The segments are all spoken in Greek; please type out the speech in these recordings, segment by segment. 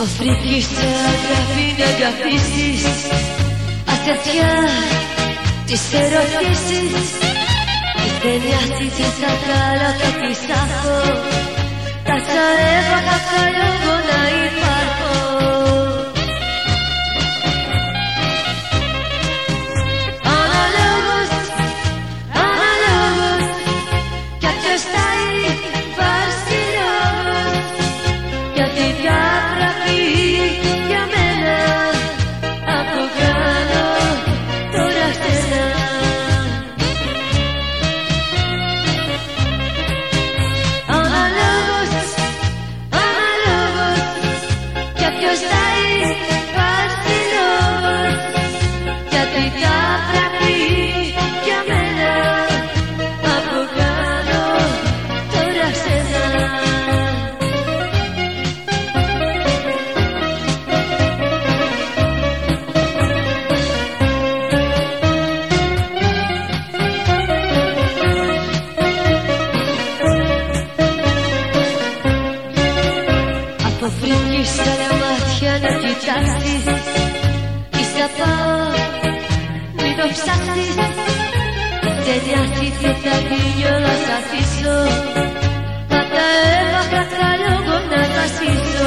Από φρίκη σε αγραφή να αγαπήσεις, αστετιά τις ερωτήσεις. Δεν νοιάζει θα καλά και τι σ' τα τσαρεύα καλό εγώ να υπάρχω. Αναλόγως, αναλόγως, κι ποιος θα υπάρξει λόγος, γιατί διαγραφή για μένα από κάνω τώρα στενά. Από φρίκη στα μάτια να κοιτάξεις, ίσα πάω, μην το ψάξεις. Δεν νοιάζει τι θα γίνει όλα σ' αφήσω, μα τα έμαθα καλό εγώ να τα ζήσω.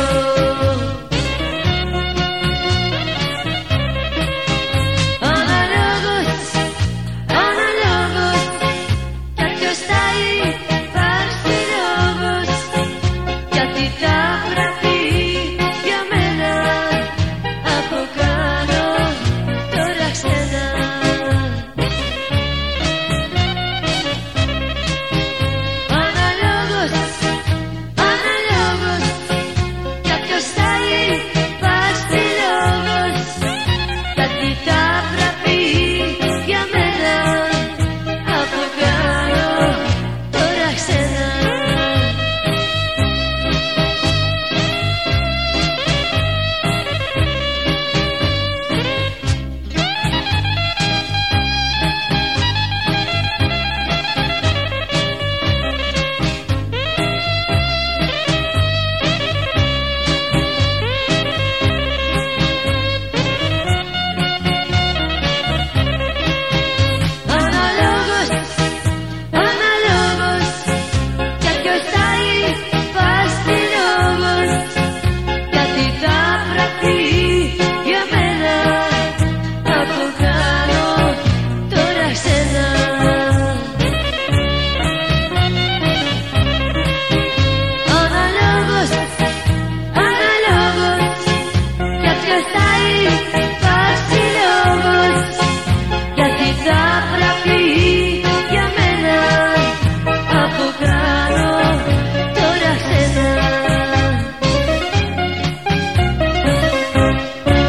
Αναλόγως, αναλόγως, κι ποιος θα υπάρξει λόγος, γιατί τα γραφεί για μένα από κάνω τώρα ξένα. Αναλόγως, αναλόγως, κι ποιος θα υπάρξει λόγος, γιατί τα γραφεί για μένα από κάνω τώρα ξένα. Για μένα από κάνω τώρα ξένα.